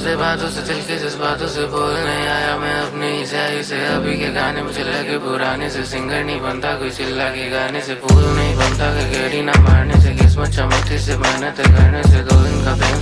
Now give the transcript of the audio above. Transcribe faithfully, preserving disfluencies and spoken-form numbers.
से बातों से दिल के जज्बातों से बोलने आया मैं अपनी स्याही से। अभी के गाने मुझे लगे पुराने से, सिंगर नहीं बनता कोई चिल्ला के गाने से, फूल नहीं बनता कि गेड़ी ना मारने से, किस्मत चमकती से मेहनत करने से। दो दिन का